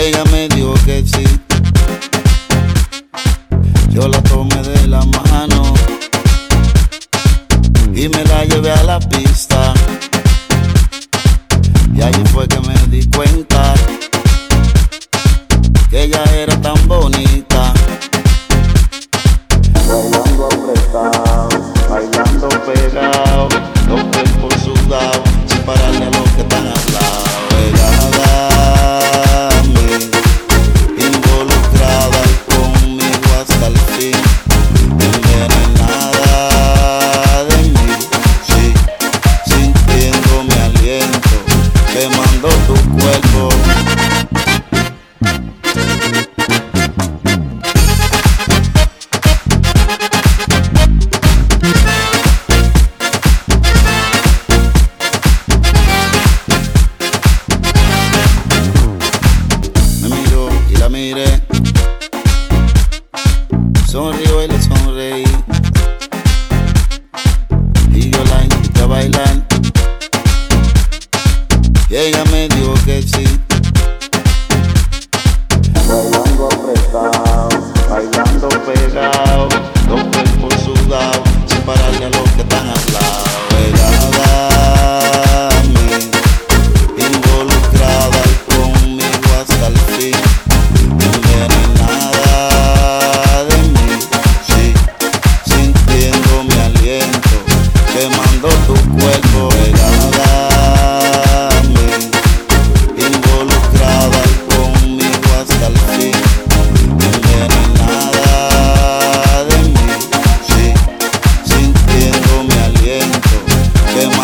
ella me dijo que sí. Yo la tomé de la mano y me la llevé a la pista. Y allí fue que me di cuenta que ella era tan bonita. Bailando apretado, bailando pegado, los cuerpos sudados, sin pararle a los que están al lado. Pegada a mí, involucrada conmigo hasta el fin, envenenada de mí, sí, sintiendo mi aliento, quemando tu cuerpo. Miré, sonrió y le sonreí, y yo la invité a bailar, y ella me dijo que sí. Bailando apretado, bailando pegado, los cuerpos sudados, sin pararle a los que están al lado. Pegada a mí, involucrada conmigo hasta el fin, envenenada de mí, sí, sintiendo mi aliento, quemando tu cuerpo. Pegada a mí, involucrada conmigo hasta el fin, envenenada de mí, sí, sintiendo mi aliento, quemando